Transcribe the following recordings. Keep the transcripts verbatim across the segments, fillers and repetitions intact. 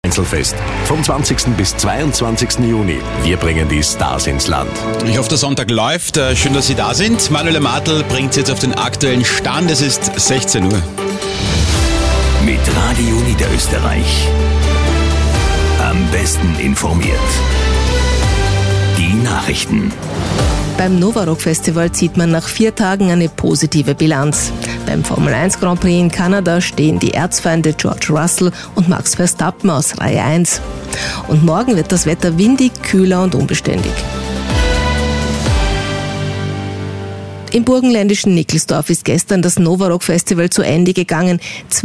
Fest. Vom zwanzigsten bis zweiundzwanzigsten Juni. Wir bringen die Stars ins Land. Ich hoffe, der Sonntag läuft. Schön, dass Sie da sind. Manuela Martl bringt Sie jetzt auf den aktuellen Stand. Es ist sechzehn Uhr. Mit Radio Niederösterreich. Am besten informiert. Die Nachrichten. Beim Nova Rock Festival zieht man nach vier Tagen eine positive Bilanz. Beim Formel eins Grand Prix in Kanada stehen die Erzfeinde George Russell und Max Verstappen aus Reihe eins. Und morgen wird das Wetter windig, kühler und unbeständig. Im burgenländischen Nickelsdorf ist gestern das Nova Rock Festival zu Ende gegangen.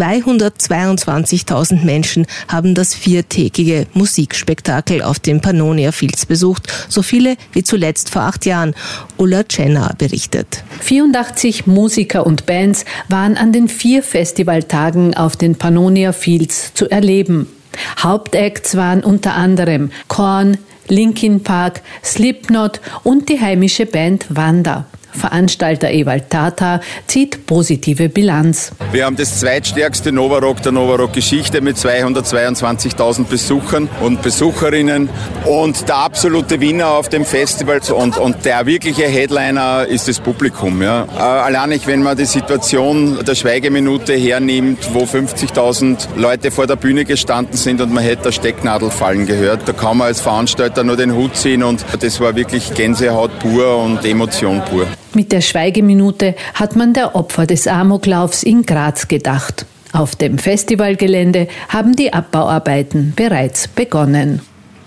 zweihundertzweiundzwanzigtausend Menschen haben das viertägige Musikspektakel auf dem Pannonia Fields besucht. So viele wie zuletzt vor acht Jahren. Ulla Cenner berichtet. vierundachtzig Musiker und Bands waren an den vier Festivaltagen auf den Pannonia Fields zu erleben. Hauptacts waren unter anderem Korn, Linkin Park, Slipknot und die heimische Band Wanda. Veranstalter Ewald Tata zieht positive Bilanz. Wir haben das zweitstärkste Nova Rock der Nova Rock Geschichte mit zweihundertzweiundzwanzigtausend Besuchern und Besucherinnen. Und der absolute Winner auf dem Festival und, und der wirkliche Headliner ist das Publikum. Ja. Allein wenn man die Situation der Schweigeminute hernimmt, wo fünfzigtausend Leute vor der Bühne gestanden sind und man hätte der Stecknadel fallen gehört, da kann man als Veranstalter nur den Hut ziehen und das war wirklich Gänsehaut pur und Emotion pur. Mit der Schweigeminute hat man der Opfer des Amoklaufs in Graz gedacht. Auf dem Festivalgelände haben die Abbauarbeiten bereits begonnen.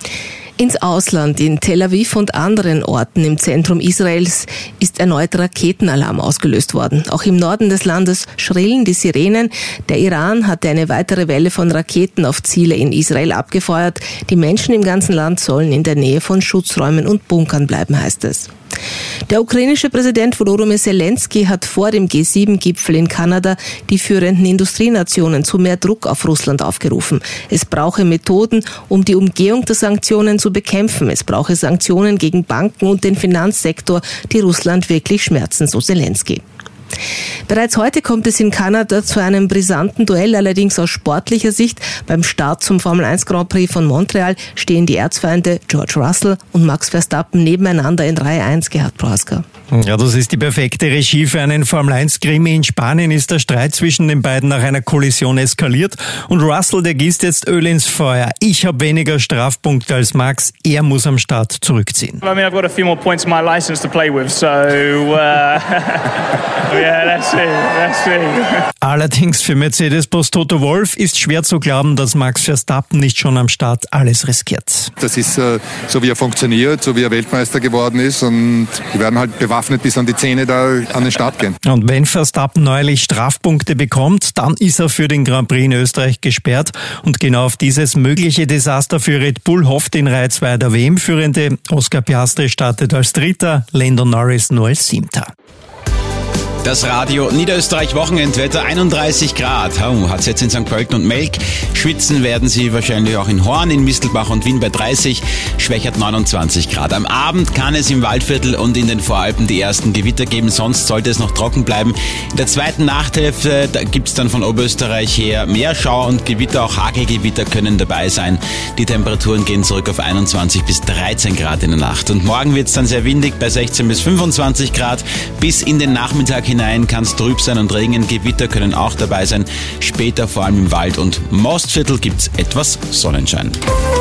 Ins Ausland, in Tel Aviv und anderen Orten im Zentrum Israels ist erneut Raketenalarm ausgelöst worden. Auch im Norden des Landes schrillen die Sirenen. Der Iran hatte eine weitere Welle von Raketen auf Ziele in Israel abgefeuert. Die Menschen im ganzen Land sollen in der Nähe von Schutzräumen und Bunkern bleiben, heißt es. Der ukrainische Präsident Volodymyr Zelensky hat vor dem G sieben Gipfel in Kanada die führenden Industrienationen zu mehr Druck auf Russland aufgerufen. Es brauche Methoden, um die Umgehung der Sanktionen zu bekämpfen. Es brauche Sanktionen gegen Banken und den Finanzsektor, die Russland wirklich schmerzen, so Zelensky. Bereits heute kommt es in Kanada zu einem brisanten Duell, allerdings aus sportlicher Sicht. Beim Start zum Formel eins Grand Prix von Montreal stehen die Erzfeinde George Russell und Max Verstappen nebeneinander in Reihe eins, Gerhard Prohaska. Ja, das ist die perfekte Regie für einen Formel eins Krimi. In Spanien ist der Streit zwischen den beiden nach einer Kollision eskaliert und Russell, der gießt jetzt Öl ins Feuer. Ich habe weniger Strafpunkte als Max, er muss am Start zurückziehen. I mean, I've got a few more points in my license to play with, so uh, yeah, let's see, let's see. Allerdings für Mercedes-Boss Toto Wolff ist schwer zu glauben, dass Max Verstappen nicht schon am Start alles riskiert. Das ist äh, so, wie er funktioniert, so wie er Weltmeister geworden ist und die werden halt bewaffnet bis an die Zähne da an den Start gehen. Und wenn Verstappen neuerlich Strafpunkte bekommt, dann ist er für den Grand Prix in Österreich gesperrt und genau auf dieses mögliche Desaster für Red Bull hofft in Reihe zwei der W M-Führende. Oscar Piastri startet als Dritter, Lando Norris nur als Siebter. Das Radio Niederösterreich Wochenendwetter, einunddreißig Grad. Oh, hat es jetzt in Sankt Pölten und Melk. Schwitzen werden Sie wahrscheinlich auch in Horn, in Mistelbach und Wien bei dreißig. Schwächert neunundzwanzig Grad. Am Abend kann es im Waldviertel und in den Voralpen die ersten Gewitter geben. Sonst sollte es noch trocken bleiben. In der zweiten Nachthälfte gibt es dann von Oberösterreich her mehr Schauer und Gewitter. Auch Hagelgewitter können dabei sein. Die Temperaturen gehen zurück auf einundzwanzig bis dreizehn Grad in der Nacht. Und morgen wird es dann sehr windig bei sechzehn bis fünfundzwanzig Grad. Bis in den Nachmittag hinein kann es trüb sein und regnen. Gewitter können auch dabei sein. Später vor allem im Wald- und Mostviertel gibt es etwas Sonnenschein.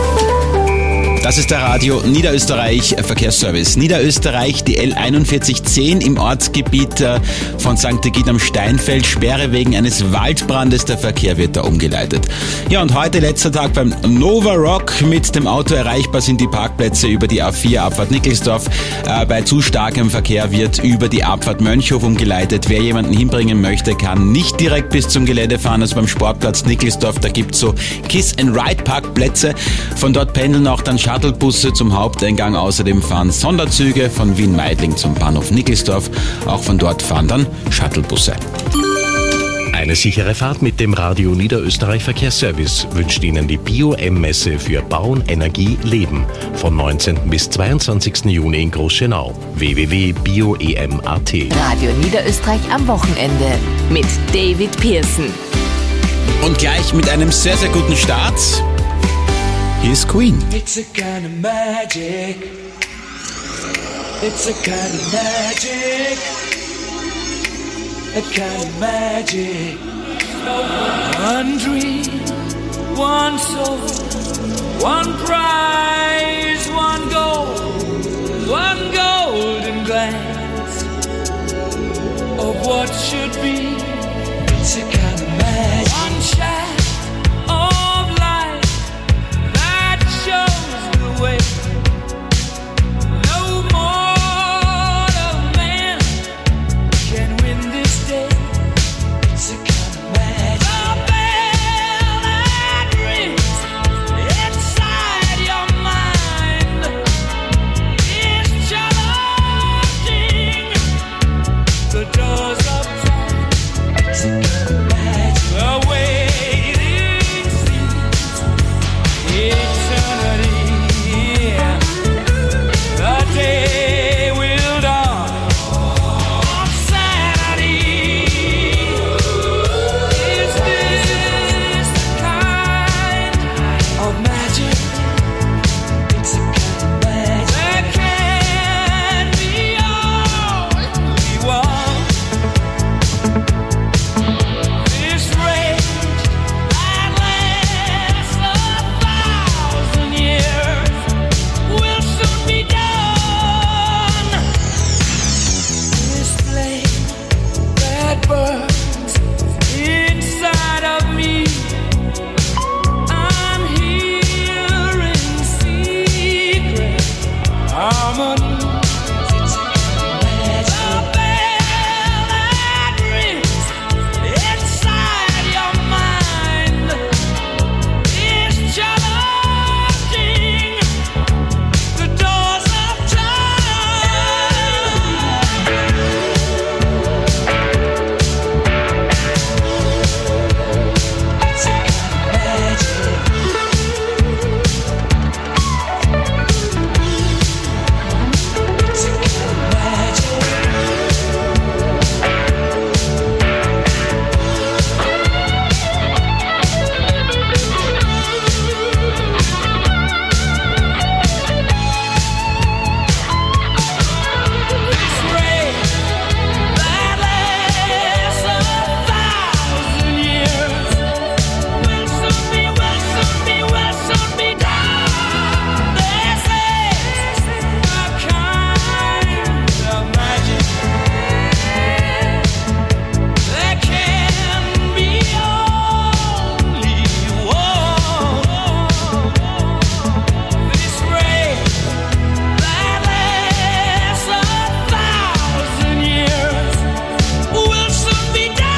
Das ist der Radio Niederösterreich Verkehrsservice. Niederösterreich, die L einundvierzig zehn im Ortsgebiet von Sankt Egid am Steinfeld. Sperre wegen eines Waldbrandes. Der Verkehr wird da umgeleitet. Ja, und heute letzter Tag beim Nova Rock. Mit dem Auto erreichbar sind die Parkplätze über die A vier Abfahrt Nickelsdorf. Äh, bei zu starkem Verkehr wird über die Abfahrt Mönchhof umgeleitet. Wer jemanden hinbringen möchte, kann nicht direkt bis zum Gelände fahren. Also beim Sportplatz Nickelsdorf, da gibt es so Kiss-and-Ride-Parkplätze. Von dort pendeln auch dann Shuttlebusse zum Haupteingang. Außerdem fahren Sonderzüge von Wien-Meidling zum Bahnhof Nickelsdorf. Auch von dort fahren dann Shuttlebusse. Eine sichere Fahrt mit dem Radio Niederösterreich Verkehrsservice wünscht Ihnen die Bio-M-Messe für Bauen, Energie, Leben vom neunzehnten bis zweiundzwanzigsten Juni in Großschönau. w w w punkt bio e m punkt a t. Radio Niederösterreich am Wochenende mit David Pearson. Und gleich mit einem sehr, sehr guten Start. Hier ist Queen. It's a kind of magic. It's a kind of magic. A kind of magic. One dream, one soul, one prize, one goal, one golden glance of what should be. It's a kind of magic. One shaft of light that shows the way. No mortal man can win this day. It's a kind of magic. The bell that rings inside your mind is challenging the doors of time. It's a kind of magic. The waiting seems eternity. The day will dawn on Saturday. Is this the kind of magic? It's a kind of magic. There can be only one. This rage that lasts a thousand years will soon be done. This flame that burns inside of me, I'm hearing secret harmonies. It's a kind of magic. The bell that rings inside your mind is challenging the doors of time. It's a kind of magic. It's a kind of magic. This rage that lasts a thousand years will soon be, will soon be, will soon be done. This is a kind of magic. There can be only one. This rage that lasts a thousand years will soon be done.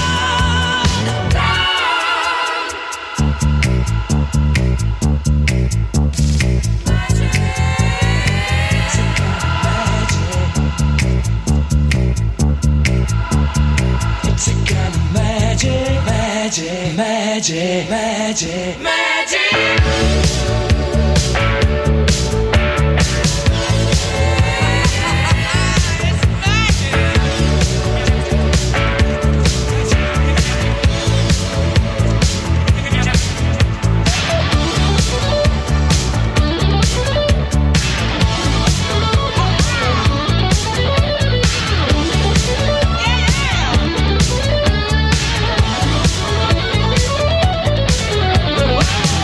It's a kind of magic, magic, magic, magic, magic. Wow.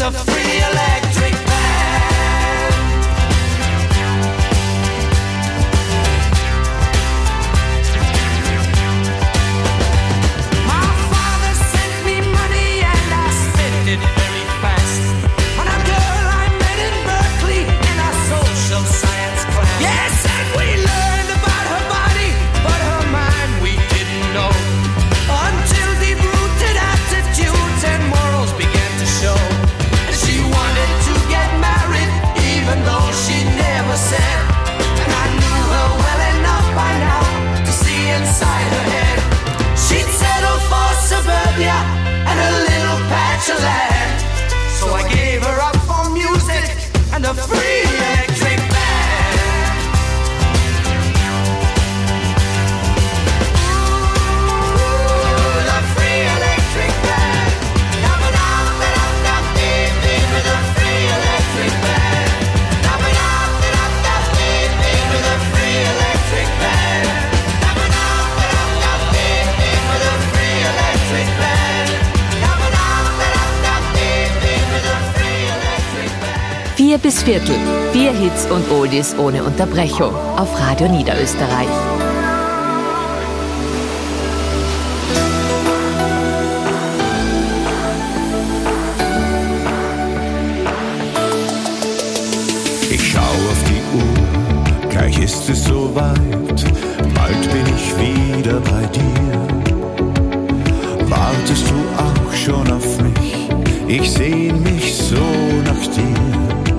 a free electric band. My father sent me money and I spent it very fast on a girl I met in Berkeley in a social science class. Yes, and we learned about her body, but her mind we didn't know until deep-rooted attitudes and morals began to show. She wanted to get married, even though she never said. And I knew her well enough by now to see inside her head. She'd settle for suburbia and a little patch of land. So I gave her up for music and a free electric band. Ooh, the free electric band. Dum-a-dum-da-dum-dum-dee-dee with a free electric band. Dum-a-dum-da-dum-dum-dee-dee with a free electric band. Dum-a-dum-da-dum-dum-dee-dee with a free electric band. Dum-a-dum-da-dum-dum-dee-dee with a free electric band. Vier bis Viertel. Vier Hits und Oldies ohne Unterbrechung. Auf Radio Niederösterreich. Ich schau auf die Uhr, gleich ist es soweit, bald bin ich wieder bei dir. Wartest du auch schon auf mich? Ich sehn mich so nach dir.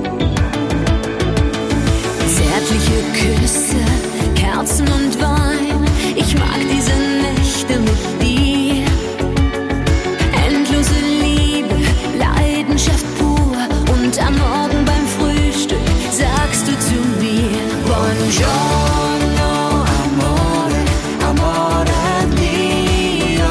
Zärtliche Küsse, Kerzen und Wein. Ich mag diese Nächte mit dir. Endlose Liebe, Leidenschaft pur. Und am Morgen beim Frühstück sagst du zu mir: Buongiorno, amore, amore mio.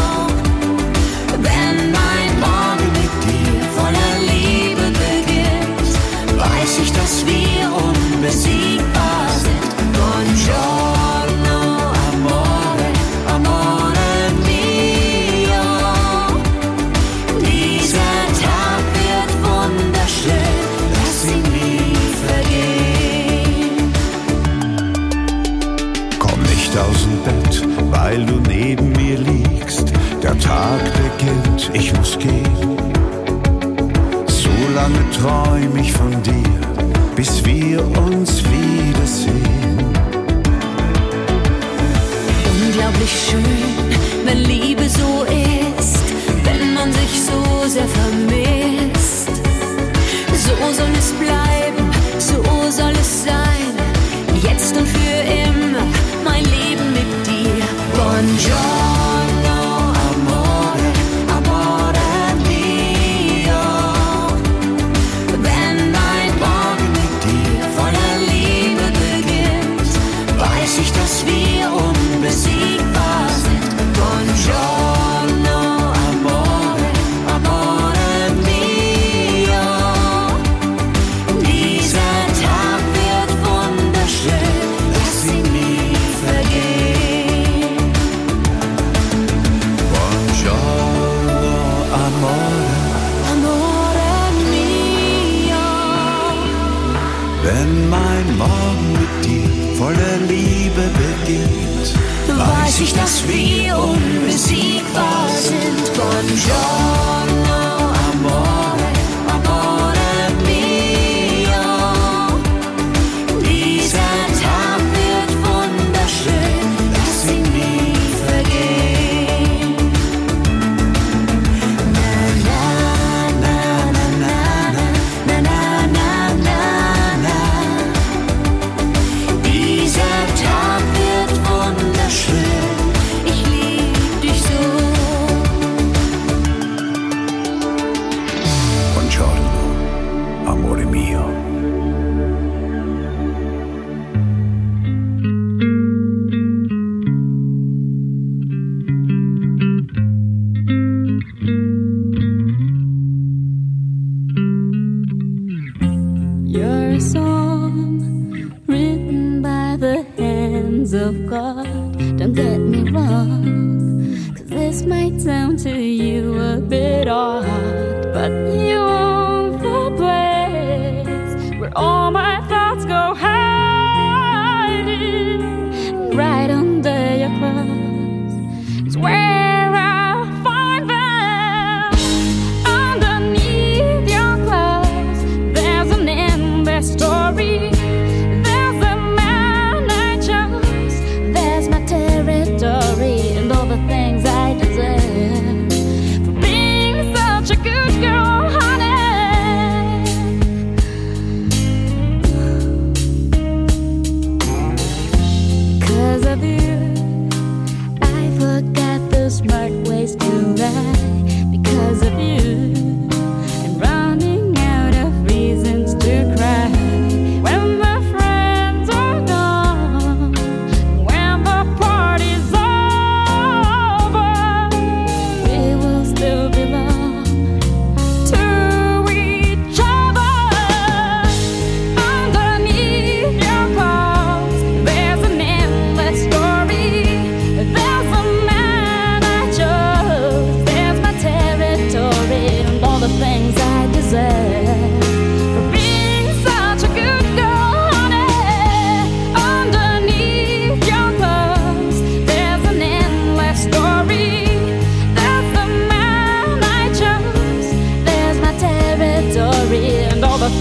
Wenn mein Morgen mit dir voller Liebe beginnt, weiß ich, dass wir unbesiegbar sind. Buongiorno, amore, amore mio. Dieser Tag wird wunderschön, lass ihn nie vergehen. Komm nicht aus dem Bett, weil du neben mir liegst. Der Tag beginnt, ich muss gehen. So lange träum ich von dir, bis wir uns wiedersehen. Unglaublich schön, wenn Liebe so ist, wenn man sich so sehr vermisst. So soll es bleiben, so soll es sein, jetzt und für immer, mein Leben mit dir. Buongiorno, amore, amore mio. Wenn mein Morgen mit dir voller Liebe beginnt, weiß ich, dass wir unbesiegbar sind. Buongiorno, amore, amore mio. Dieser Tag wird wunderschön, lass ihn nie vergehen. Buongiorno, amore, Amore mio. wenn mein Morgen mit dir voller Liebe beginnt, Weiß ich, dass wir unbesiegbar sind. Buongiorno, amore, amore mio. Dieser Tag wird wunderschön, lass ihn nie vergehen. Na na na na na na na na na na. Dieser Tag wird wunderschön, ich lieb dich so. buongiorno, amore mio. You're a song written by the hands of God. Don't get me wrong, 'cause this might sound to you a bit odd, but you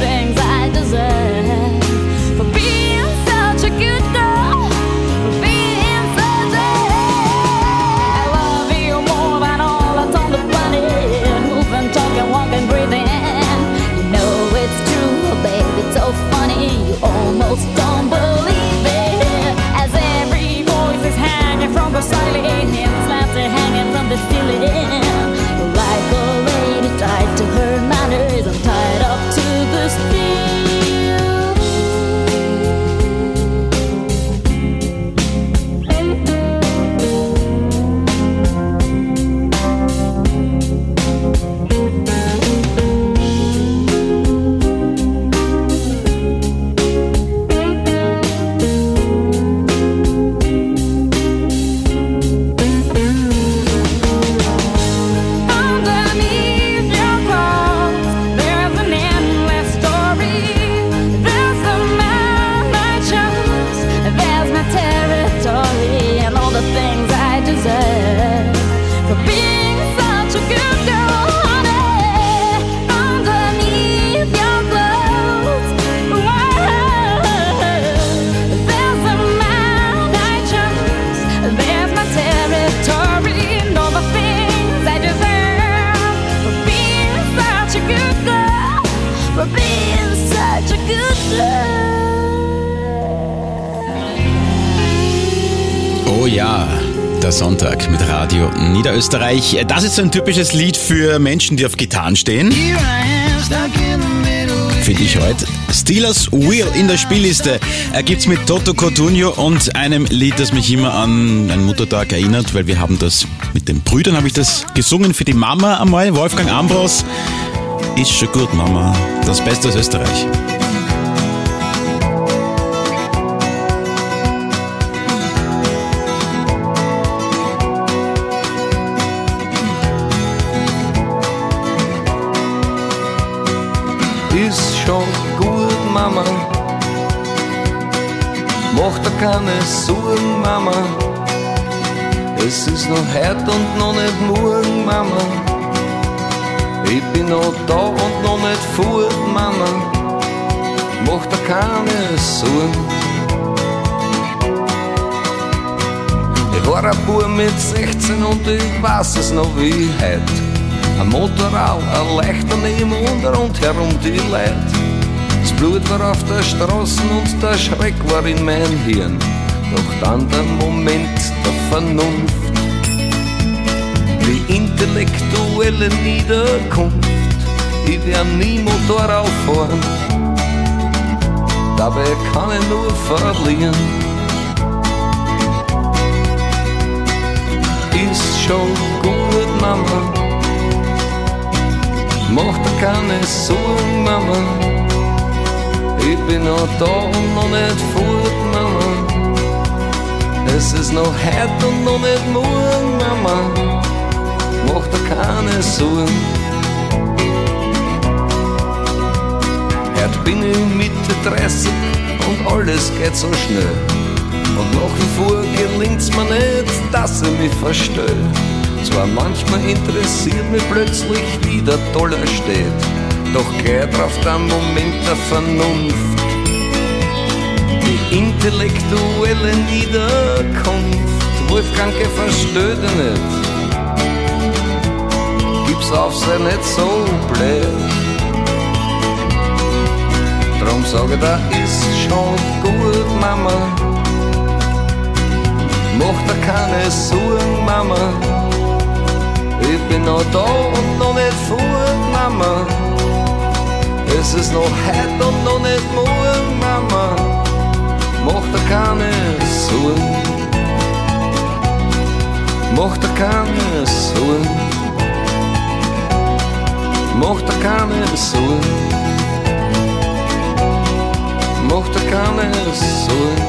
things I deserve. For being such a good girl, for being such a... I love you more than all that's on the planet. Moving, talking, walking, breathing. You know it's true, baby, it's so funny. You almost don't believe it. As every voice is hanging from the ceiling, slaps are hanging from the ceiling. Like a lady tied to her manners, I'm tied up to the steel. Oh ja, der Sonntag mit Radio Niederösterreich. Das ist so ein typisches Lied für Menschen, die auf Gitarren stehen. Finde ich heute. Steelers Wheel in der Spielliste gibt's mit Toto Cotugno und einem Lied, das mich immer an einen Muttertag erinnert, weil wir haben das mit den Brüdern, habe ich das gesungen für die Mama einmal. Wolfgang Ambros. Ist schon gut, Mama. Das Beste aus Österreich. Ist schon gut, Mama. Mach dir keine Sorgen, Mama. Es ist noch heute und noch nicht morgen, Mama. Ich bin noch da und noch nicht fort, Mama. Mach dir keine Sorgen. Ich war ein Bub mit sechzehn und ich weiß es noch wie heute. Ein Motorrad, ein leichter neben und rundherum die Leute. Das Blut war auf der Straße und der Schreck war in mein Hirn. Doch dann der Moment der Vernunft, die intellektuelle Niederkunft. Ich werde nie Motorrad fahren, dabei kann ich nur verlieren. Ist schon gut, Mama. Mach dir keine Sorgen, Mama. Ich bin noch da und noch nicht fort, Mama. Es ist noch heute und noch nicht morgen, Mama. Mach dir keine Sorgen. Heute bin ich Mitte dreißig und alles geht so schnell. Und nach wie vor gelingt's mir nicht, dass ich mich verstell. Zwar manchmal interessiert mich plötzlich, wie der Dollar steht, doch gleich drauf der Moment der Vernunft, die intellektuelle Niederkunft. Wolfgang, versteht ihr nicht, gib's auf, sei nicht so blöd. Drum sag ich, da ist schon gut, Mama. Mach dir keine Sorgen, Mama. Ich bin noch da und noch nicht fort, Mama. Es ist noch heute und noch nicht morgen, Mama. Mach dir keine Sorgen. Mach dir keine Sorgen. Mach dir keine Sorgen. Mach dir keine Sorgen.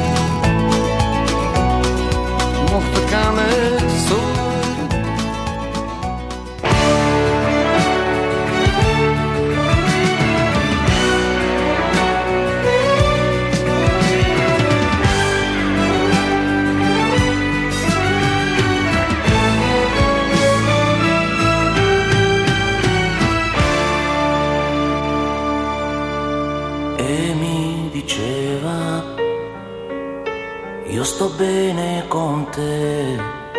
Mach dir keine Sorgen. sto bene con te.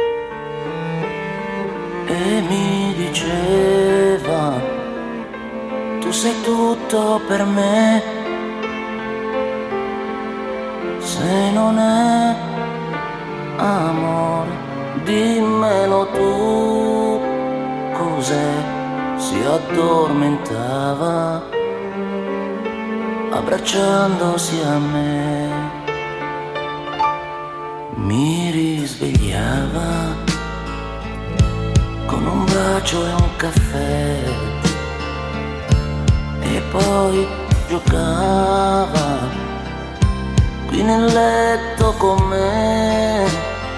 E mi diceva, tu sei tutto per me. Se non è amore, dimmelo tu. Cos'è? Si addormentava abbracciandosi a me. Mi risvegliava con un bacio e un caffè, e poi giocava qui nel letto con me.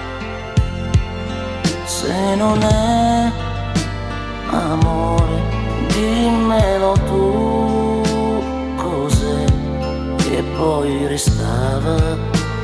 Se non è amore, dimmelo tu. Cos'è? E poi restava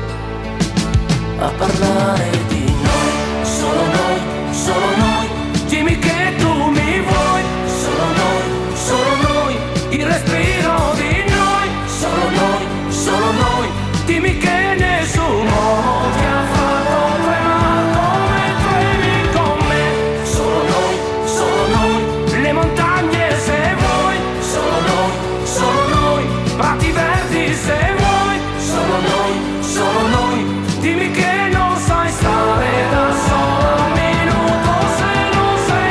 a parlare di noi, solo noi, solo noi. Dimmi che tu mi vuoi, solo noi, solo noi. Il respiro di noi, solo noi, solo noi. Dimmi che nessuno ti ha fatto tremare come tremi con me. Solo noi, solo noi. Le montagne se vuoi, solo noi, solo noi. Prati verdi se vuoi, solo noi, solo noi. Dimmi che non sai stare da solo un minuto se non sei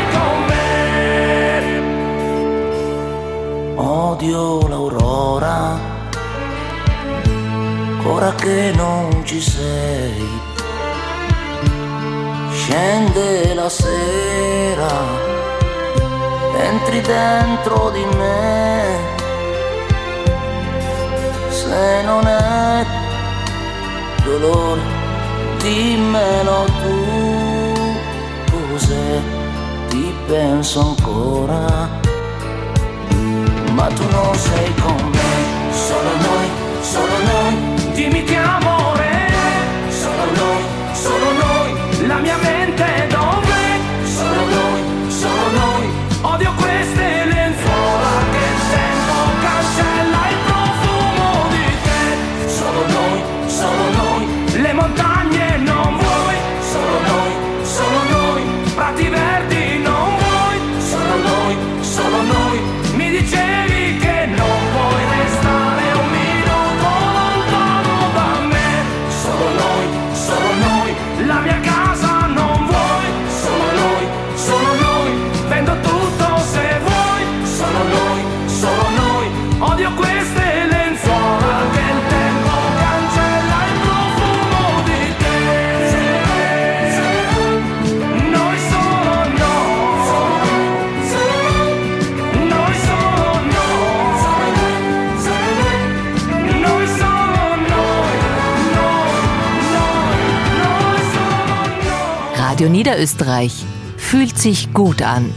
con me. Odio l'aurora, ora che non ci sei. Scende la sera, entri dentro di me. Se non è dolore, dimmelo tu. Cos'è? Ti penso ancora, ma tu non sei con me. Solo noi, solo noi. Dimmi che amore è. Solo noi, solo noi. La mia mente dov'è? Solo noi, solo noi. Odio queste lenzuola che il tempo cancella il profumo di te. Solo noi, solo noi. Le montagne non vuoi, solo noi, solo noi. Prati verdi non vuoi, solo noi, solo noi. Mi dicevi che non puoi restare un minuto lontano da me. Solo noi, solo noi. La mia casa non vuoi, solo noi, solo noi. Vendo tutto se vuoi, solo noi, solo noi. Odio queste lenzuola che il tempo cancella il profumo di te. Noi solo noi, noi solo noi, noi solo noi, noi, noi, noi solo noi. Radio Niederösterreich fühlt sich gut an.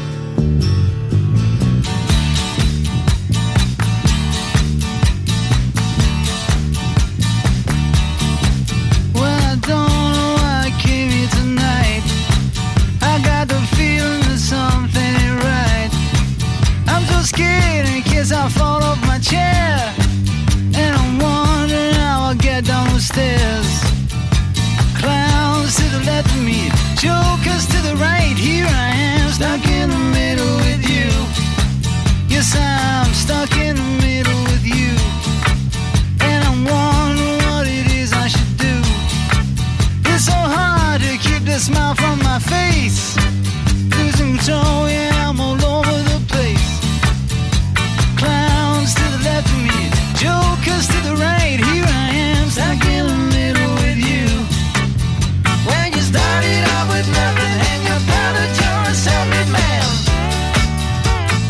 Well, I don't know why I came here tonight. I got the feeling that something ain't right. I'm so scared in case I fall off my chair, and I'm wondering how I'll get down the stairs. Clowns to the left of me, jokers to the right. Here I am, stuck in the middle with you. Yes, I'm stuck in the middle with you, and I'm wondering what it is I should do. It's so hard to keep the smile from my face. Losing control, yeah, I'm all over the place. Clowns to the left of me, jokers to the right. Here I am, stuck in the middle with you. When you started out with nothing and you found that you're a self-made man.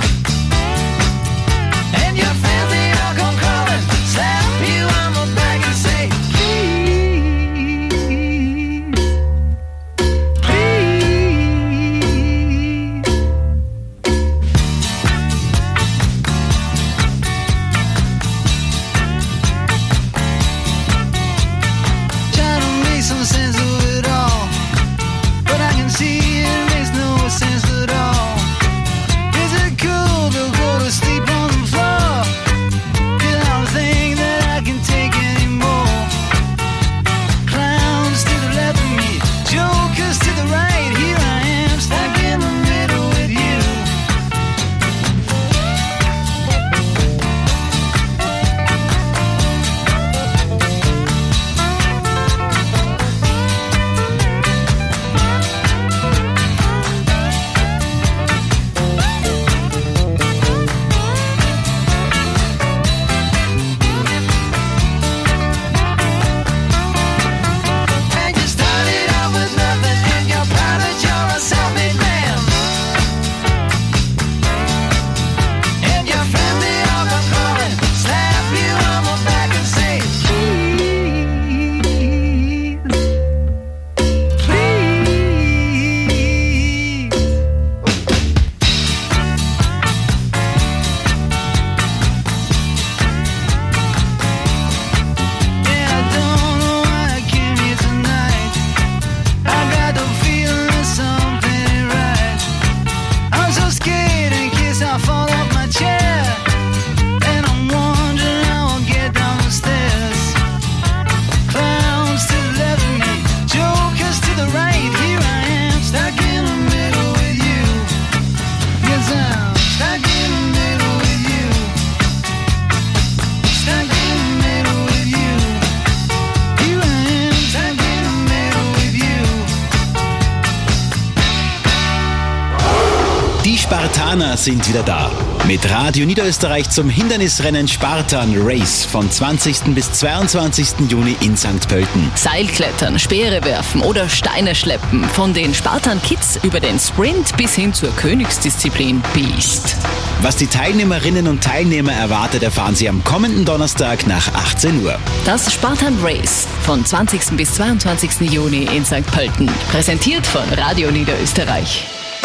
Tirana sind wieder da. Mit Radio Niederösterreich zum Hindernisrennen Spartan Race vom zwanzigsten bis zweiundzwanzigsten Juni in Sankt Pölten. Seilklettern, Speere werfen oder Steine schleppen. Von den Spartan Kids über den Sprint bis hin zur Königsdisziplin Beast. Was die Teilnehmerinnen und Teilnehmer erwartet, erfahren Sie am kommenden Donnerstag nach achtzehn Uhr. Das Spartan Race vom zwanzigsten bis zweiundzwanzigsten Juni in Sankt Pölten. Präsentiert von Radio Niederösterreich.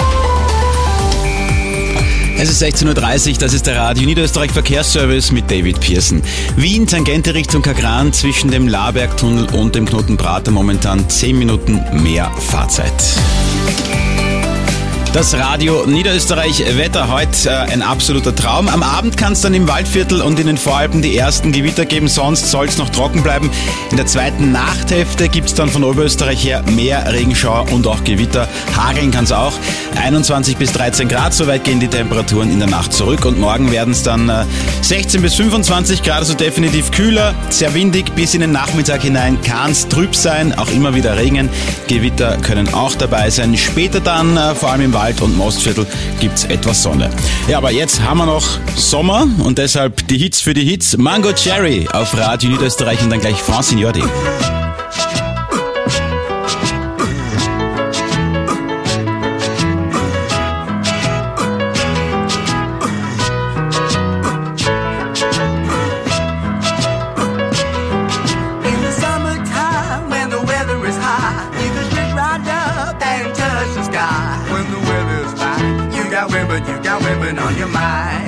Es ist sechzehn Uhr dreißig, das ist der Radio Niederösterreich Verkehrsservice mit David Pearson. Wien, Tangente Richtung Kagran, zwischen dem Labergtunnel und dem Knoten Prater momentan zehn Minuten mehr Fahrzeit. Das Radio Niederösterreich Wetter heute äh, ein absoluter Traum. Am Abend kann es dann im Waldviertel und in den Voralpen die ersten Gewitter geben, sonst soll es noch trocken bleiben. In der zweiten Nachthälfte gibt es dann von Oberösterreich her mehr Regenschauer und auch Gewitter. Hageln kann es auch. einundzwanzig bis dreizehn Grad, soweit gehen die Temperaturen in der Nacht zurück. Und morgen werden es dann äh, sechzehn bis fünfundzwanzig Grad, also definitiv kühler, sehr windig. Bis in den Nachmittag hinein kann es trüb sein, auch immer wieder Regen. Gewitter können auch dabei sein. Später dann, äh, vor allem im Wald und Mostviertel, gibt's etwas Sonne. Ja, aber jetzt haben wir noch Sommer und deshalb die Hits für die Hits. Mango Cherry auf Radio Niederösterreich und dann gleich Francine. You got women on your mind.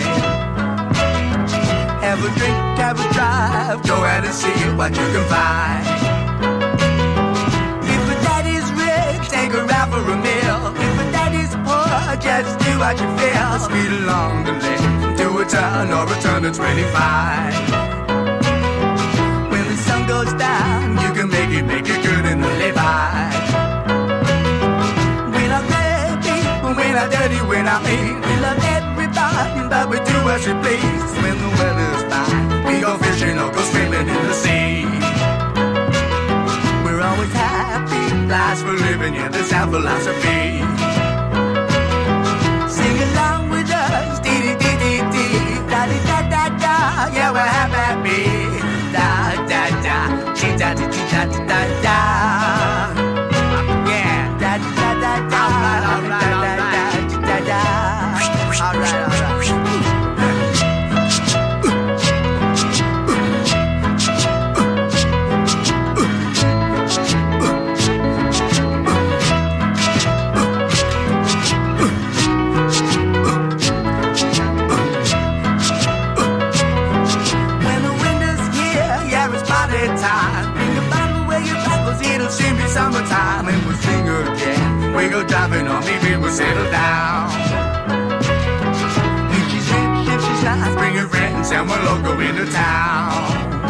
Have a drink, have a drive, go out and see what you can find. If a daddy's rich, take her out for a meal. If a daddy's poor, just do what you feel. Speed along the lane, do a turn or a turn to twenty-five. When the sun goes down, you can make it, make it good and live by. We're not dirty, we're not mean. We love everybody, but we do as we please. When the weather's fine, we go fishing or go swimming in the sea. We're always happy, lives for living, yeah, that's our philosophy. Sing along with us, dee-dee-dee-dee-dee, da-dee-da-da-da, yeah, we're happy, da-da-da, dee-da-dee-da-da-da-da. Yeah, da-da-da-da, all right, all right. All right, all right. When the wind is here, yeah, it's party time. Bring the bottle where your battles, it'll soon be summertime. And we'll sing again. We go driving on, maybe we'll settle down. Bring your friends and we'll all go into town.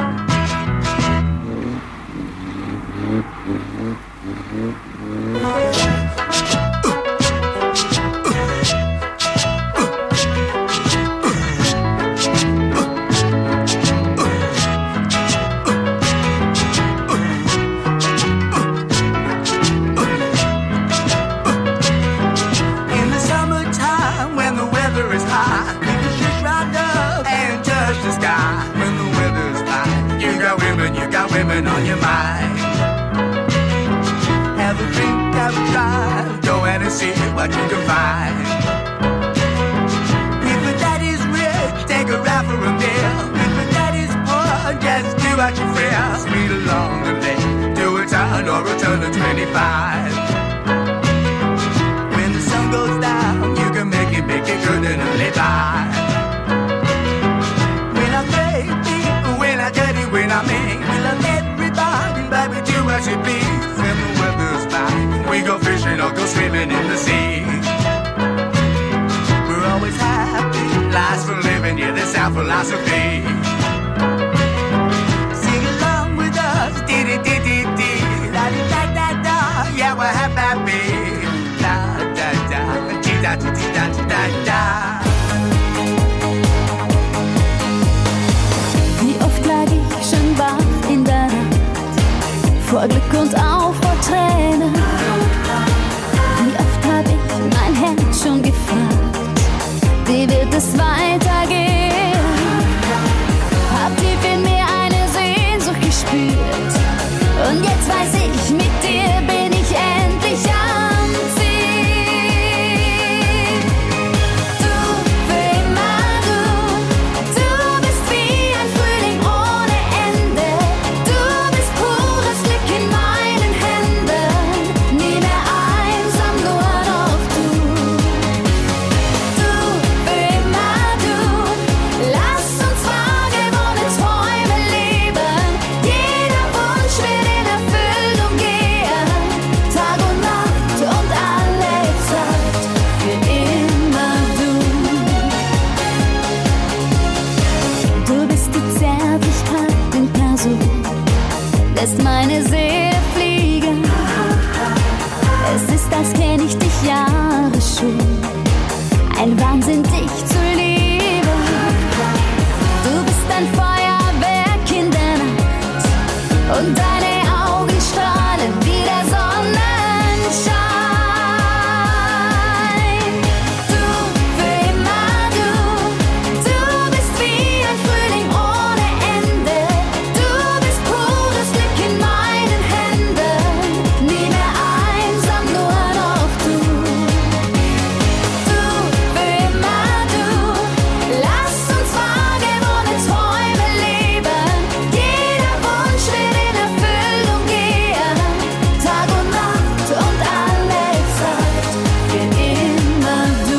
In the summertime when the weather is hot, the sky. When the weather's fine, you got women, you got women on your mind. Have a drink, have a drive, go out and see what you can find. If a daddy's rich, take her out for a meal. If a daddy's poor, just do what you feel. Speed along the lane, do a turn or a turn to twenty-five. When the sun goes down, you can make it, make it good and live by. When I mean, we love everybody, but we do as we please. When the weather's fine, we go fishing or go swimming in the sea. We're always happy, lives for living, yeah, that's our philosophy. Sing along with us, dee-dee-dee-dee-dee, da-dee-da-da-da, yeah, we're happy, da-da-da, dee-da-dee-da-da-da. Schon wach in der Nacht, vor Glück und auch vor Tränen. Wie oft hab ich mein Herz schon gefragt, es weitergehen. Hab tief in mir eine Sehnsucht gespürt. Und jetzt weiß ich, mit dir bin ich endlich am Ziel. Du, für immer du, du bist wie ein Frühling ohne Ende. Du bist pures Glück in meinen Händen. Nie mehr einsam, nur noch du. Du, für immer du, lass uns wahrgewordene Träume leben. Jeder Wunsch wird in Erfüllung gehen. Tag und Nacht und alle Zeit, für immer du. Du bist die Zärtlichkeit in Person, lässt meine Seele fliegen. Es ist, als kenn ich dich Jahre schon. Ein Wahnsinn, dich zu lieben. Du bist ein Feuerwerk in der Nacht und deine Augen strahlen wie der Sonnenschein. Du, für immer du, du bist wie ein Frühling ohne Ende. Du bist pures Glück in meinen Händen. Nie mehr einsam, nur noch du. Du, für immer du, lass uns wahrgewordene Träume leben. Jeder Wunsch wird in Erfüllung gehen. Tag und Nacht und alle Zeit, für immer du.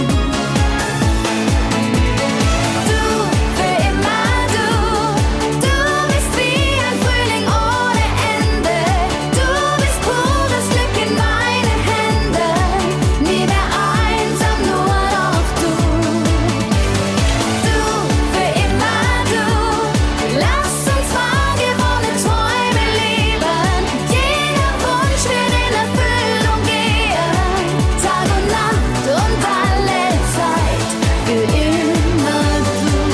Du, für immer du, du bist wie ein Frühling ohne Ende. Du bist pures Glück in meinen Händen. Nie mehr einsam, nur noch du. Du, für immer du, lass uns wahrgewordene Träume leben. Jeder Wunsch wird in Erfüllung gehen. Tag und Nacht und alle Zeit, für immer du.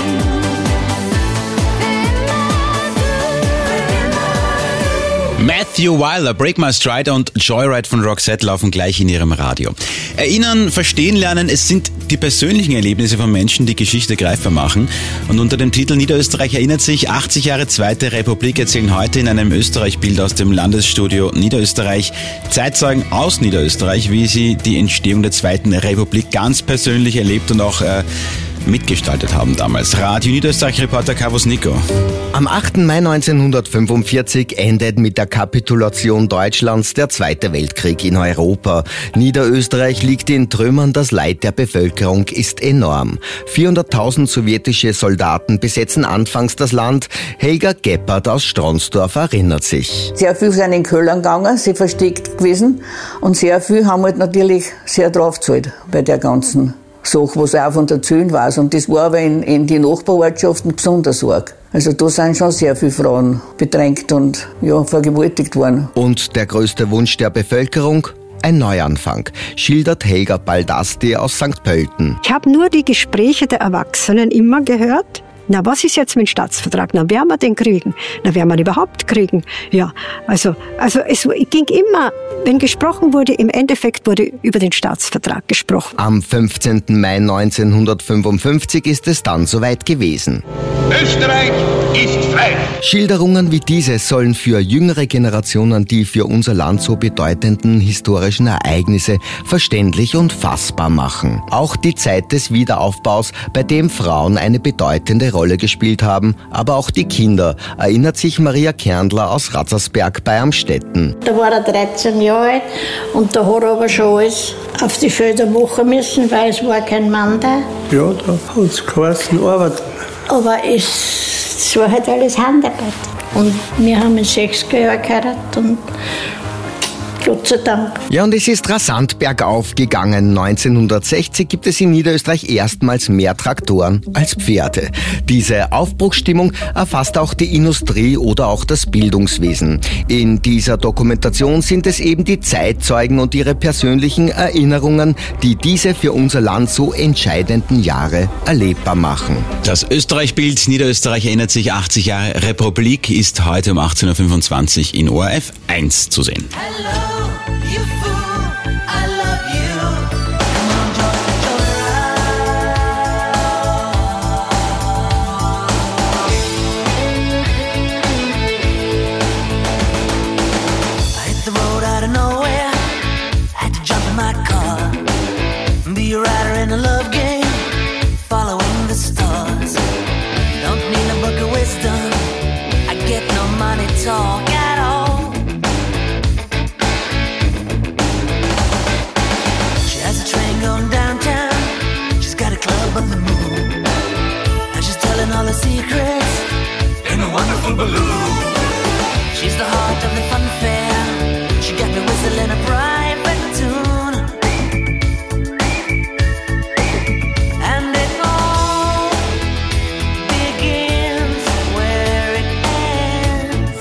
Matthew Wilder, Break My Stride und Joyride von Roxette laufen gleich in ihrem Radio. Erinnern, verstehen lernen, es sind die persönlichen Erlebnisse von Menschen, die Geschichte greifbar machen. Und unter dem Titel Niederösterreich erinnert sich, achtzig Jahre Zweite Republik erzählen heute in einem Österreich-Bild aus dem Landesstudio Niederösterreich Zeitzeugen aus Niederösterreich, wie sie die Entstehung der Zweiten Republik ganz persönlich erlebt und auch äh, mitgestaltet haben damals. Radio Niederösterreich-Reporter Carvus Nico. Am achten Mai neunzehnhundertfünfundvierzig endet mit der Kapitulation Deutschlands der Zweite Weltkrieg in Europa. Niederösterreich liegt in Trümmern, das Leid der Bevölkerung ist enorm. vierhunderttausend sowjetische Soldaten besetzen anfangs das Land. Helga Geppert aus Stronsdorf erinnert sich. Sehr viel sind in Köln gegangen, sie versteckt gewesen und sehr viel haben halt natürlich sehr drauf gezahlt bei der ganzen Sache, was auch von der Zöhn war. Und das war aber in, in die Nachbarortschaften besonders arg. Also da sind schon sehr viele Frauen bedrängt und ja, vergewaltigt worden. Und der größte Wunsch der Bevölkerung? Ein Neuanfang, schildert Helga Baldasti aus Sankt Pölten. Ich habe nur die Gespräche der Erwachsenen immer gehört. Na, was ist jetzt mit dem Staatsvertrag? Na, werden wir den kriegen? Na, werden wir ihn überhaupt kriegen? Ja, also, also es ging immer, wenn gesprochen wurde, im Endeffekt wurde über den Staatsvertrag gesprochen. Am fünfzehnten Mai neunzehnhundertfünfundfünfzig ist es dann soweit gewesen. Österreich ist frei. Schilderungen wie diese sollen für jüngere Generationen die für unser Land so bedeutenden historischen Ereignisse verständlich und fassbar machen. Auch die Zeit des Wiederaufbaus, bei dem Frauen eine bedeutende Rolle gespielt haben, aber auch die Kinder, erinnert sich Maria Kerndler aus Ratzersberg bei Amstetten. Da war er dreizehn Jahre alt und da hat er aber schon alles auf die Felder machen müssen, weil es war kein Mann da. Ja, da hat es geheißen, arbeiten. Aber es, es war halt alles Handarbeit. Und wir haben in sechziger Jahren geheiratet und Gott sei Dank. Ja, und es ist rasant bergauf gegangen. neunzehnhundertsechzig gibt es in Niederösterreich erstmals mehr Traktoren als Pferde. Diese Aufbruchsstimmung erfasst auch die Industrie oder auch das Bildungswesen. In dieser Dokumentation sind es eben die Zeitzeugen und ihre persönlichen Erinnerungen, die diese für unser Land so entscheidenden Jahre erlebbar machen. Das Österreich-Bild Niederösterreich erinnert sich, achtzig Jahre Republik ist heute um achtzehn Uhr fünfundzwanzig in O R F eins zu sehen. secrets in a wonderful balloon. She's the heart of the fun fair. She got me whistling a private tune. And it all begins where it ends.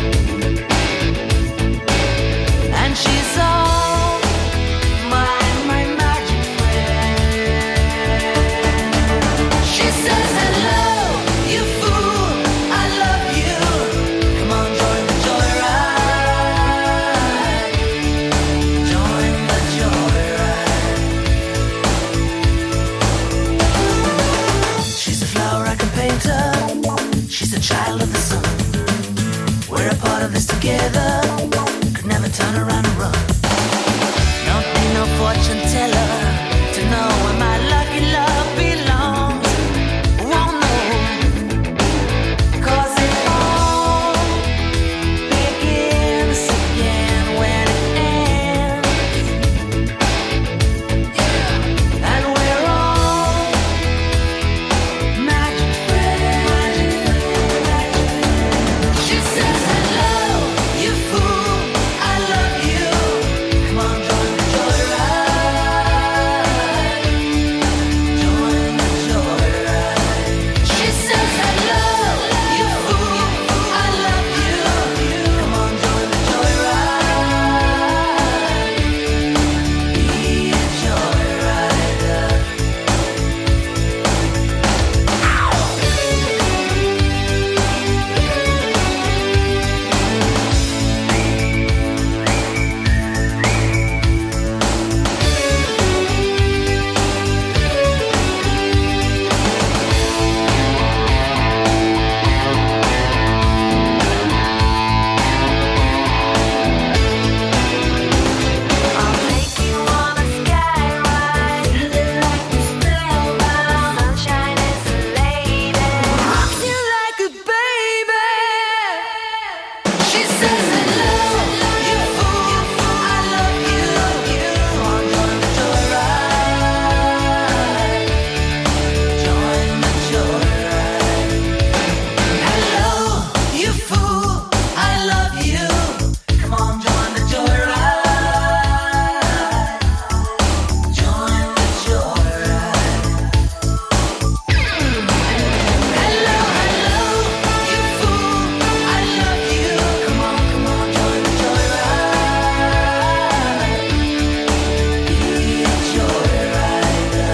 And she's all my, my magic friend. She says, hello, you fool, I love you. Come on, join the joyride. Join the joyride. She's a flower I can paint her. She's a child of the sun. We're a part of this together. Could never turn around and run. Don't need no fortune teller to know where my lucky love belongs. Won't know, 'cause it all begins again when it ends. And we're all magic friends. She says, hello, you fool, I love you. Come on, join the joyride. Join the joyride. She says, hello, you fool, I love you. Come on, join the joyride. Be a joyrider. I'll take you on a sky ride. Like a spellbound, sunshine is a lady. Rocks you like a baby. She says, hello, you fool, I love you. Come on, join the joyride. Join the joyride. Hello, you fool, I love you. Come on, join the joyride. Join the joyride. Hello, hello, you fool, I love you. Come on, come on, join the joyride. Be a joyrider.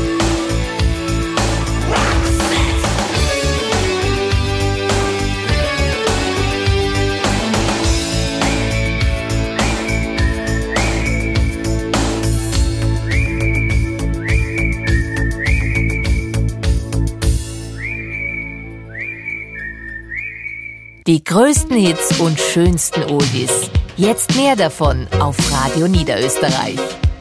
Die größten Hits und schönsten Oldies. Jetzt mehr davon auf Radio Niederösterreich.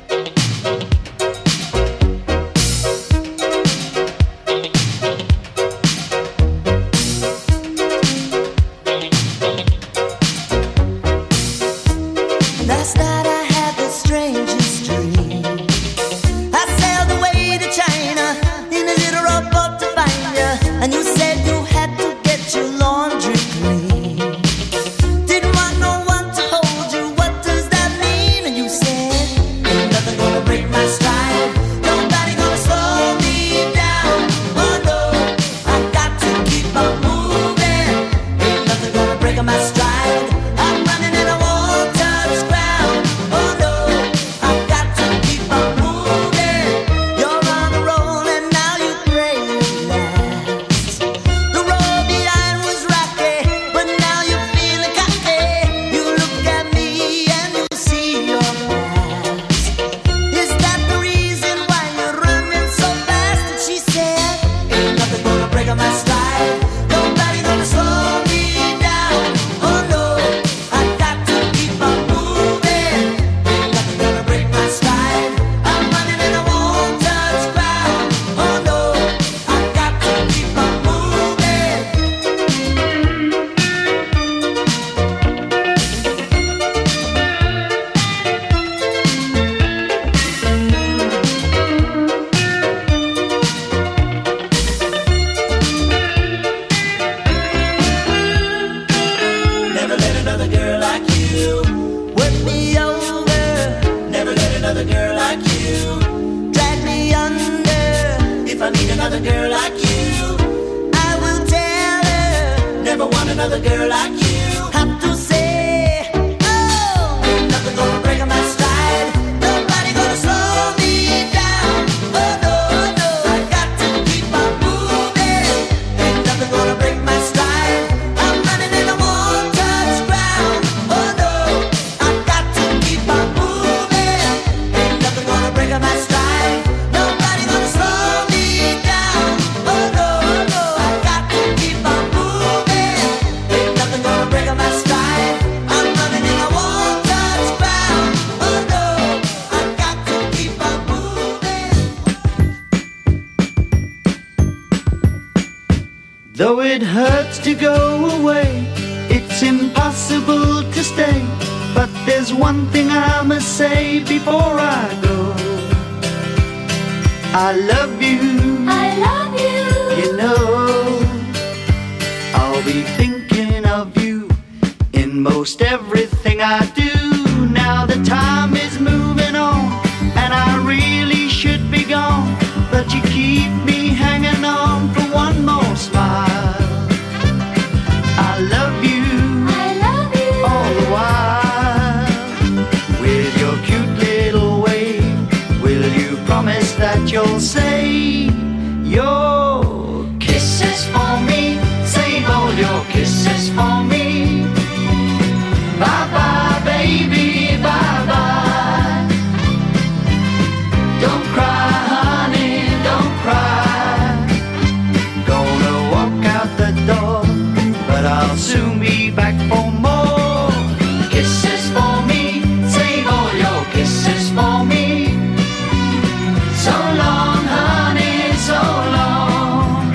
Last night I had the strangest dream. I sailed away to China in a little rowboat to find you, and you said you had to get your laundry clean. Didn't want no one to hold you. What does that mean? And you said, another girl like you. I will tell her, never want another girl like you. Have to say, oh, ain't nothing gonna break my stride. Nobody gonna slow me down. Oh no, no, I got to keep on moving. Ain't nothing gonna break my stride. I'm running in a one-touch ground. Oh no, I got to keep on moving. Ain't nothing gonna break my stride. Nobody gonna slow me down. Oh no, no, I got to keep on moving. Ain't nothing gonna break my stride. I'm running in a one-touch ground. Oh no, I got to keep on moving. Though it hurts to go away, it's impossible to stay. But there's one thing I must say before I go. I love you. I love you. You know, I'll be thinking of you in most everything I do. Now the time is moving on, and I really should be gone. But you keep me hanging on for one more smile. I love you. I love you. All the while. With your cute little wave, will you promise that you'll save your kisses for me? Save all your kisses for me. Bye bye, baby, bye bye. Don't cry, honey, don't cry. Gonna walk out the door, but I'll soon be back for more kisses for me. Save all your kisses for me. So long, honey, so long.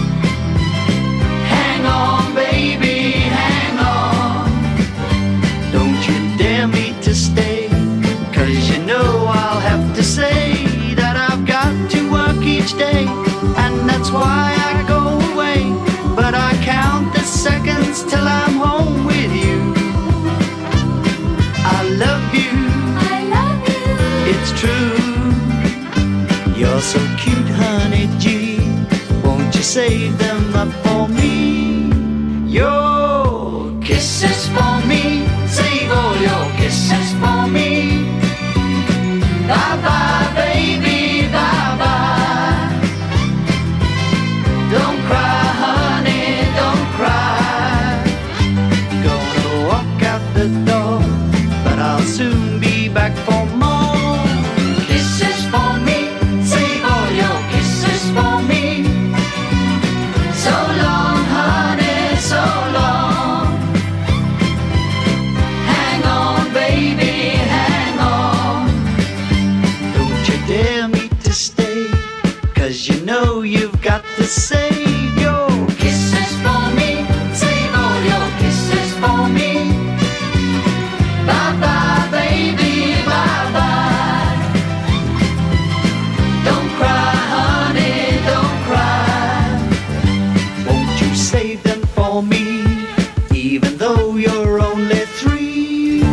Hang on, baby, hang on. Don't you dare me to stay, 'cause you know I'll have to say that I've got to work each day, and that's why I go away. But I count the seconds till I'm home with you. I love you. I love you. It's true. You're so cute, honey G. Won't you save them up for me? Your kisses for me. Save all your kisses for me. Bye bye, baby, bye bye. Don't cry, honey, don't cry. Gonna walk out the door, but I'll soon be back for more kisses for me. Save all your kisses for me. So long, honey, so long. Hang on, baby, hang on. Don't you dare me to stay, 'cause you know you've got to save your kisses for me. Save all your kisses for me. Bye bye, baby, bye bye. Don't cry, honey, don't cry. Won't you save them for me, even though you're only three?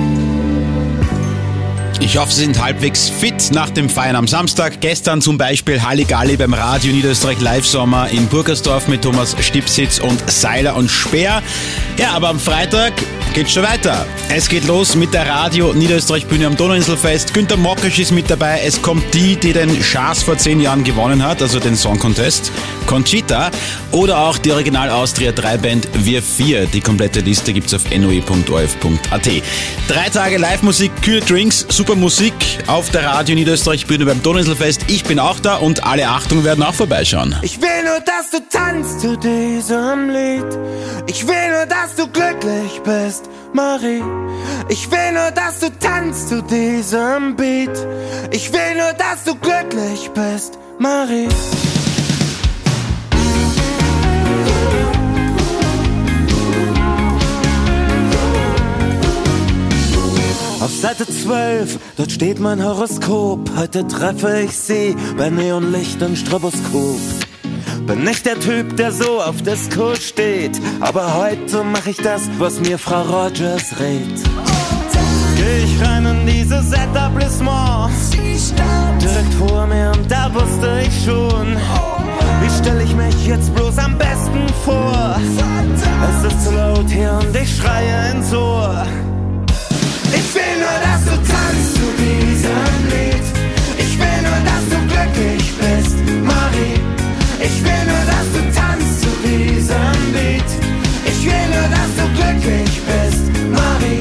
Ich hoffe, Sie sind halbwegs fit nach dem Feiern am Samstag. Gestern zum Beispiel Halligalli beim Radio Niederösterreich Live-Sommer in Burgersdorf mit Thomas Stipsitz und Seiler und Speer. Ja, aber am Freitag geht's schon weiter. Es geht los mit der Radio Niederösterreich Bühne am Donauinselfest. Günter Mokasch ist mit dabei. Es kommt die, die den Schaas vor zehn Jahren gewonnen hat, also den Song Contest, Conchita. Oder auch die Original Austria drei Band Wir vier. Die komplette Liste gibt's auf n o e punkt o r f punkt a t. Drei Tage Live-Musik, kühle Drinks, super Musik auf der Radio Niederösterreich Bühne beim Donauinselfest. Ich bin auch da und alle Achtung werden auch vorbeischauen. Ich will nur, dass du tanzt zu diesem Lied. Ich will nur, dass du glücklich bist, Marie. Ich will nur, dass du tanzt zu diesem Beat. Ich will nur, dass du glücklich bist, Marie. Auf Seite zwölf, dort steht mein Horoskop. Heute treffe ich sie bei Neonlicht und Stroboskop. Bin nicht der Typ, der so auf Disco steht, aber heute mach ich das, was mir Frau Rogers rät. Geh ich rein in dieses Etablissement, direkt vor mir und da wusste ich schon, wie jetzt bloß am besten vor. Es ist zu laut hier und ich schreie ins Ohr. Ich will nur, dass du tanzt zu diesem Lied. Ich will nur, dass du glücklich bist, Marie. Ich will nur, dass du tanzt zu diesem Beat. Ich will nur, dass du glücklich bist, Marie.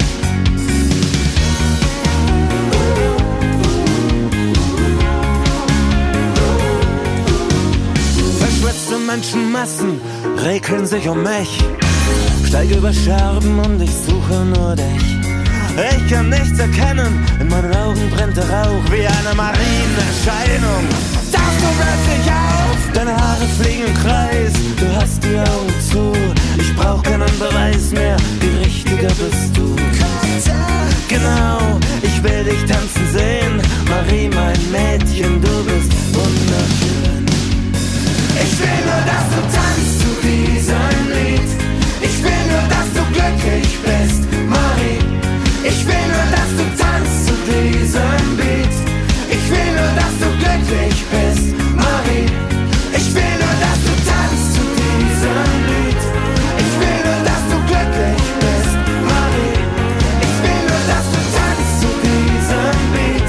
Verschwitzte Menschenmassen regeln sich um mich. Steige über Scherben und ich suche nur dich. Ich kann nichts erkennen, in meinen Augen brennt der Rauch wie eine Marienerscheinung. Tauchst du plötzlich auf, deine Haare fliegen im Kreis, du hast die Augen zu, ich brauch keinen Beweis mehr, wie richtiger bist du. Genau, ich will dich tanzen sehen, Marie, mein Mädchen, du bist wunderschön. Ich will nur, dass du tanzt zu diesem Lied, ich will nur, dass du glücklich bist, Marie. Ich will nur, dass du tanzt zu diesem Beat. Ich will nur, dass du glücklich bist, Marie. Ich will nur, dass du tanzt zu diesem Lied. Ich will nur, dass du glücklich bist, Marie. Ich will nur, dass du tanzt zu diesem Beat.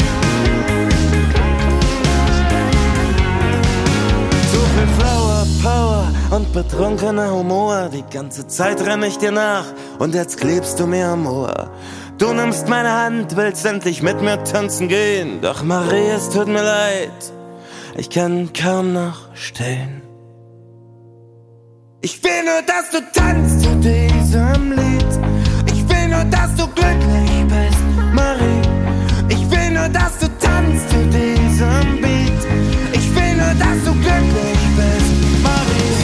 So viel Flower Power und betrunkener Humor. Die ganze Zeit renn ich dir nach und jetzt klebst du mir am Ohr. Du nimmst meine Hand, willst endlich mit mir tanzen gehen. Doch Marie, es tut mir leid, ich kann kaum noch stehen. Ich will nur, dass du tanzt zu diesem Lied. Ich will nur, dass du glücklich bist, Marie. Ich will nur, dass du tanzt zu diesem Beat. Ich will nur, dass du glücklich bist, Marie.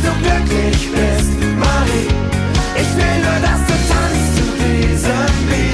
Glücklich bist, Marie. Ich will nur, dass du tanzt zu diesem Beat.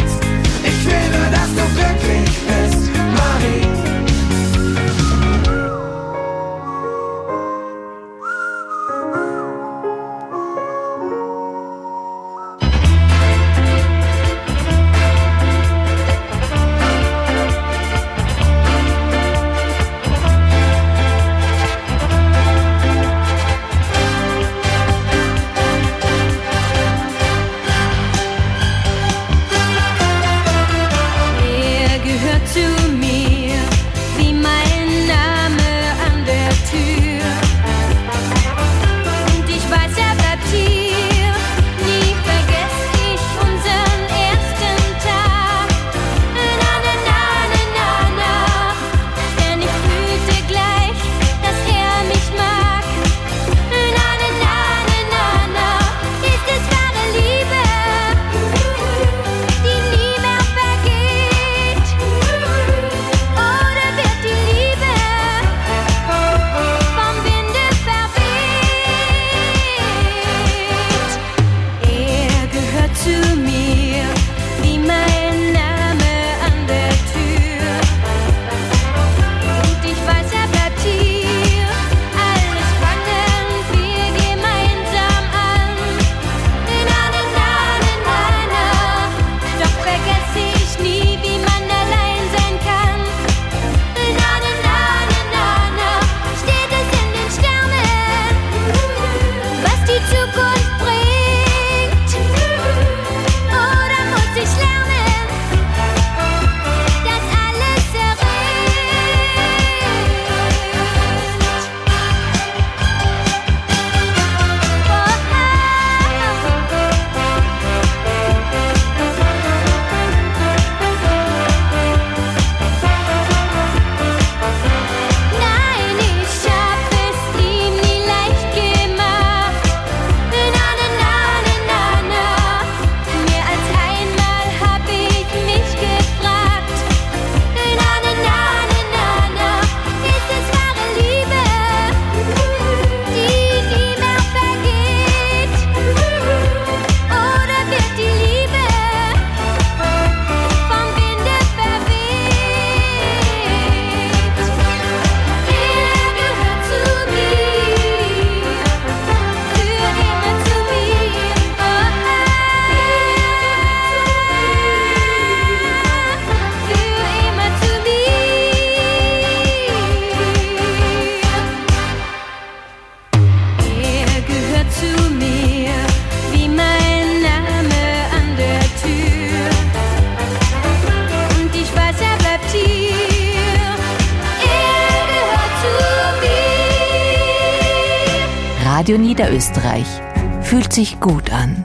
Radio Niederösterreich. Fühlt sich gut an.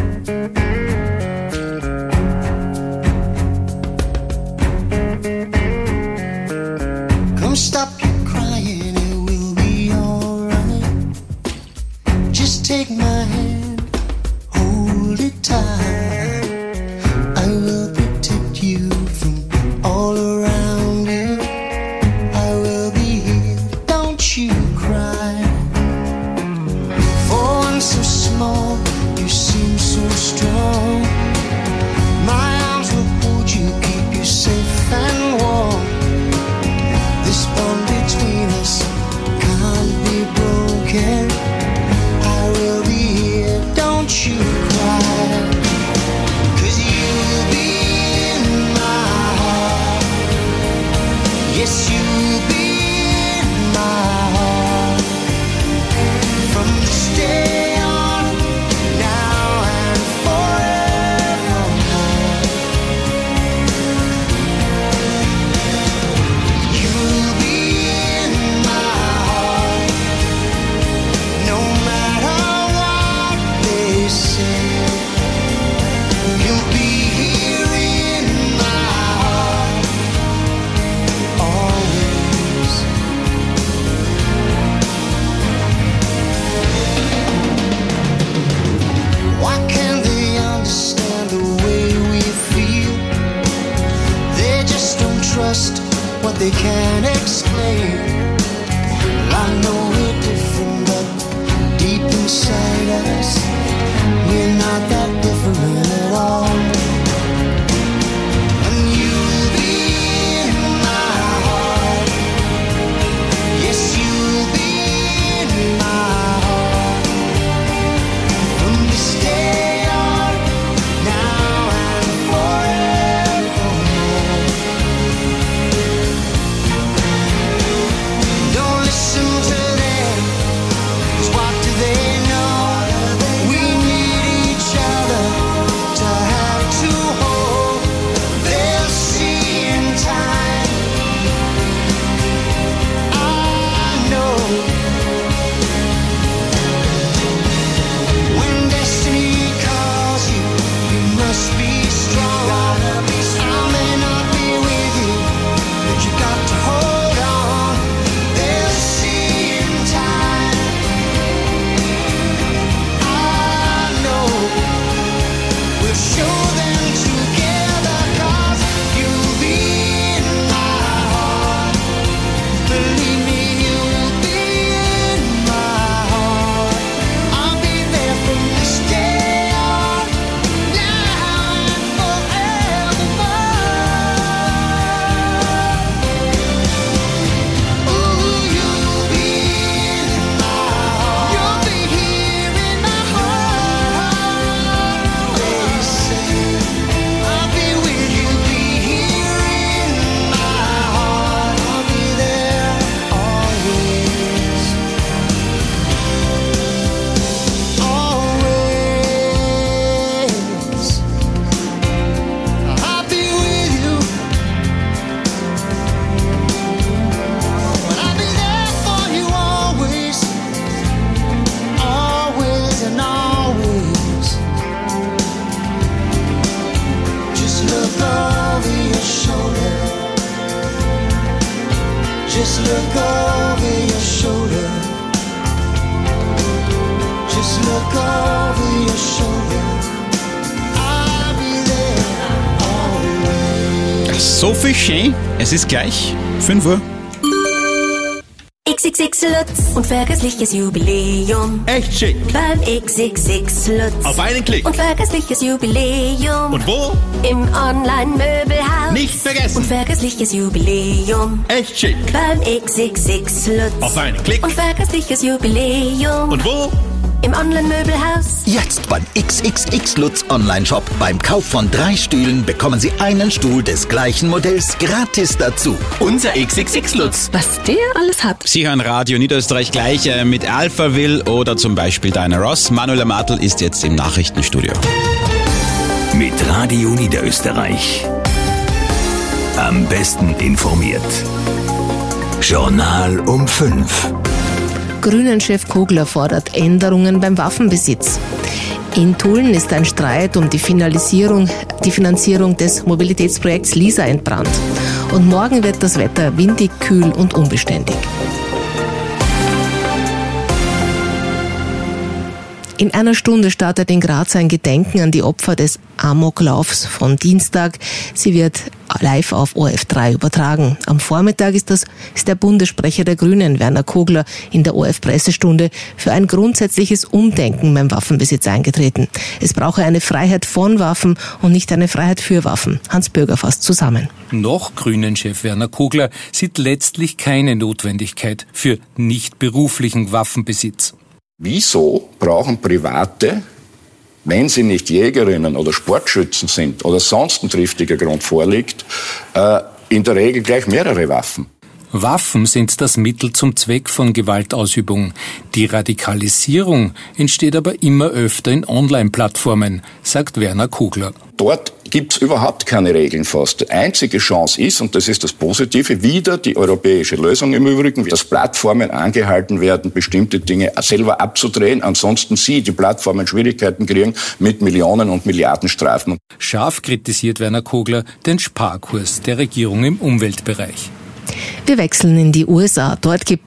Come stop your crying, it will be alright. Just take my hand, hold it tight. I will protect you from all around you. I will be here, don't you cry. For one so small, you seem so strong. My arms will hold you, keep you safe and warm. This bond between us can't be broken. I will be here, don't you cry. 'Cause you'll be in my heart. Yes, you'll be in my heart. From this day on, now and forevermore. You'll be in my heart. No matter what they say. You'll be here in my heart. Always. Why can't they understand the way we feel? They just don't trust what they can't explain. Well, I know we're different, but deep inside us, we're not that different at all. And you'll be in my heart. Yes, you'll be in my heart. From this day on, now and forevermore. Don't listen to them, 'cause what do they know? We need each other to have to hold. They'll see in time. I know. When destiny calls you, you must be strong. I may not be with you, but you got to hold on. They'll see in time. I know. We'll show them together, 'cause you'll be in my heart. Believe me, you'll be in my heart. I'll be there from this day on, now and forevermore. Ooh, you'll be in my heart. You'll be here in my heart. They say I'll be with you, be here in my heart. I'll be there always, always. I'll be with you, but I'll be there for you always, always and always. Just look over your shoulder. Just look over your shoulder. Just look over your shoulder. I'll be there always. Sophie Shane, es ist gleich fünf Uhr. X X X Lutz und vergessliches Jubiläum. Echt schick. Beim X X X Lutz. Auf einen Klick. Und vergessliches Jubiläum. Und wo? Im Online-Möbelhaus. Nicht vergessen. Und vergessliches Jubiläum. Echt schick. Beim X X X Lutz. Auf einen Klick. Und vergessliches Jubiläum. Und wo? Im Online-Möbelhaus. Jetzt beim X X X Lutz Online-Shop. Beim Kauf von drei Stühlen bekommen Sie einen Stuhl des gleichen Modells gratis dazu. Unser X X X Lutz. Was der alles hat. Sie hören Radio Niederösterreich gleich äh, mit Alphaville oder zum Beispiel Diana Ross. Manuela Martl ist jetzt im Nachrichtenstudio. Mit Radio Niederösterreich. Am besten informiert. Journal um fünf. Grünen-Chef Kogler fordert Änderungen beim Waffenbesitz. In Tulln ist ein Streit um die Finalisierung, die Finanzierung des Mobilitätsprojekts Lisa entbrannt. Und morgen wird das Wetter windig, kühl und unbeständig. In einer Stunde startet in Graz ein Gedenken an die Opfer des Amoklaufs von Dienstag. Sie wird live auf O R F drei übertragen. Am Vormittag ist, das, ist der Bundessprecher der Grünen, Werner Kogler, in der O R F-Pressestunde für ein grundsätzliches Umdenken beim Waffenbesitz eingetreten. Es brauche eine Freiheit von Waffen und nicht eine Freiheit für Waffen. Hans Bürger fasst zusammen. Noch Grünen-Chef Werner Kogler sieht letztlich keine Notwendigkeit für nicht beruflichen Waffenbesitz. Wieso brauchen Private, wenn sie nicht Jägerinnen oder Sportschützen sind oder sonst ein triftiger Grund vorliegt, äh, in der Regel gleich mehrere Waffen? Waffen sind das Mittel zum Zweck von Gewaltausübung. Die Radikalisierung entsteht aber immer öfter in Online-Plattformen, sagt Werner Kogler. Dort gibt es überhaupt keine Regeln fast. Die einzige Chance ist, und das ist das Positive, wieder die europäische Lösung im Übrigen, dass Plattformen angehalten werden, bestimmte Dinge selber abzudrehen. Ansonsten sie, die Plattformen, Schwierigkeiten kriegen mit Millionen und Milliarden Strafen. Scharf kritisiert Werner Kogler den Sparkurs der Regierung im Umweltbereich. Wir wechseln in die U S A. Dort gibt